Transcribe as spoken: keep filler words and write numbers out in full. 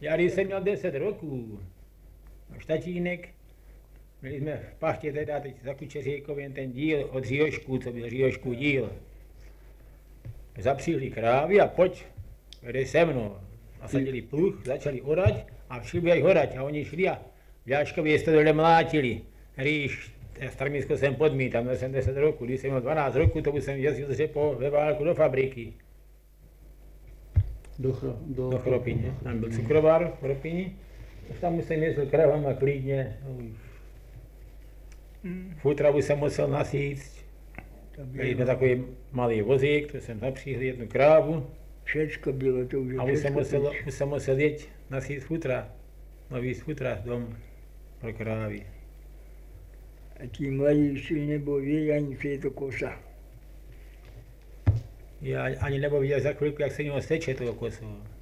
Já když jsem měl deset roků, náš tatínek, měli jsme v pachtě teda teď za Kučeříkovým ten díl od Říjošků, co byl Říjošků díl. Zapříhli krávy a pojď, jdej se mnou. Nasadili pluh, začali orať a šli by aj horať. A oni šli a Vľaškovi to dole mlátili. Ríš, Starminsko jsem podmítal, měl jsem deset roků. Když jsem měl dvanáct roků, to už jsem jezdil z Řepov ve válku do fabriky. Do, chro, do, do Chropine. Tam byl cukrovar v Chropini. Tam už jsem jezdil kravama klidně. Futravu jsem musel nasíct. Měli jsme takový malý vozík, to jsem zapříhl jednu krávu. Všecko bylo to už. A už jsem musel, už jsem musel jet nasít futra. Nový futra dom pro krávy. A tí mladí ešte nebol vidieť ani čo je to kosa. Ja ani nebol vidieť za chvíľku, jak sa ňou steče toho kosu.